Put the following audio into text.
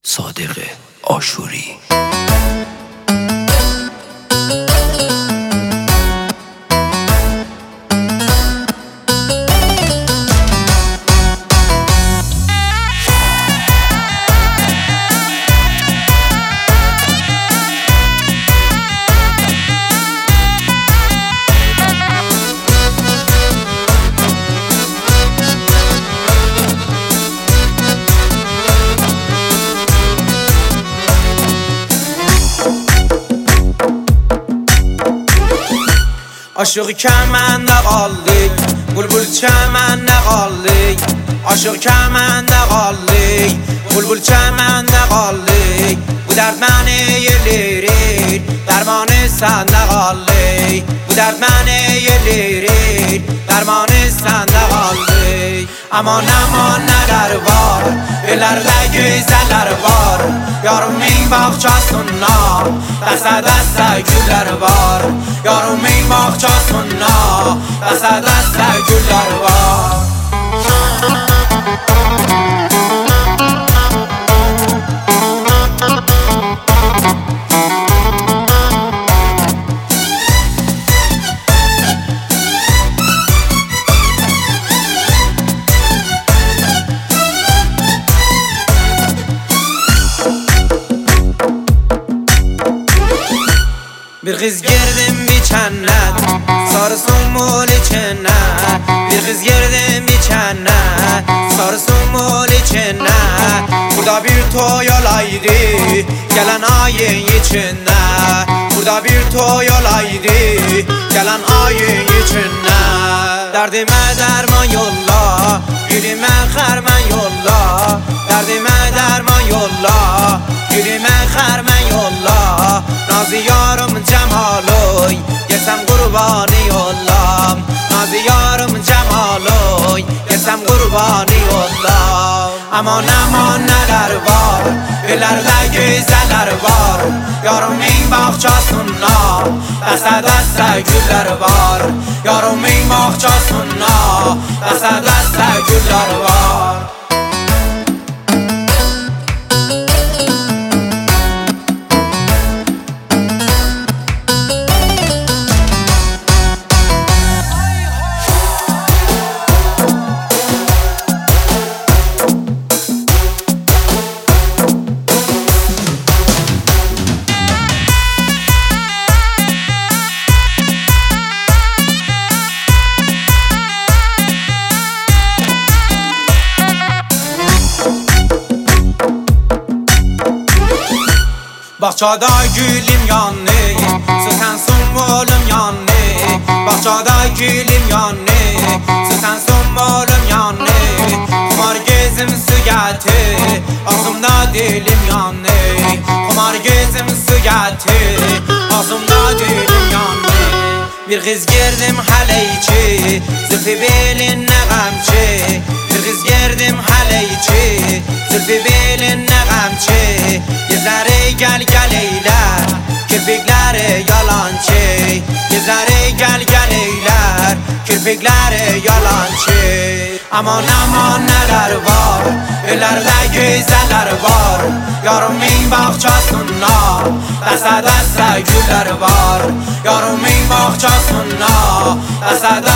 صادق آشوری. Aşık kəməndə qaldık, bulbul çəməndə qaldık. Aşık kəməndə qaldık, bulbul çəməndə qaldık. Bu dərd məni yelirir, dərmanı səndə qaldık. Bu dərd məni yelirir, dərmanı səndə qaldık. Aman aman nələr var, ellərdə gözəllər var. Yarımın bağçasında dəstə dəstə güllər var. Yarımın bağçasında dəstə dəstə güllər var. Bir kız girdim bir cennet, sarısın mol içine. Bir kız girdim bir cennet, sarısın mol içine. Burada bir toy olaydı, gelen ayın içinde. Burada bir toy olaydı, gelen ayın içinde. Derdime derman yolla, gülüme xərmən yolla. Derdime derman yolla, gülüme xərmən yolla. Nazı yarım cemaloy, yesem kurbanı yollam. Nazı yarım cemaloy, yesem kurbanı yollam. Aman aman neler var, ellərdə gözəllər var. Yarımın bağçasında dəstə dəstə güllər var. Yarımın bağçasında dəstə dəstə güllər var. Bahçada gülüm yanı, sensin molum yanı. Bahçada gülüm yanı, sensin molum yanı. Kumar gezim su getir, ağzımda dilim yanı. Kumar gezim su getir, ağzımda dilim yanı. Bir kız girdim haleyçi, zülfü belinne gamçı. Bir kız girdim haleyçi, zülfü belinne gamçı. Gözleri gel gel eyler, kirpikleri yalancı. Gözleri gel gel eyler, kirpikleri yalancı. Aman aman neler var, ellərdə gözəllər var. Yarımın bağçasında dəstə dəstə güllər var. Yarımın bağçasında dəstə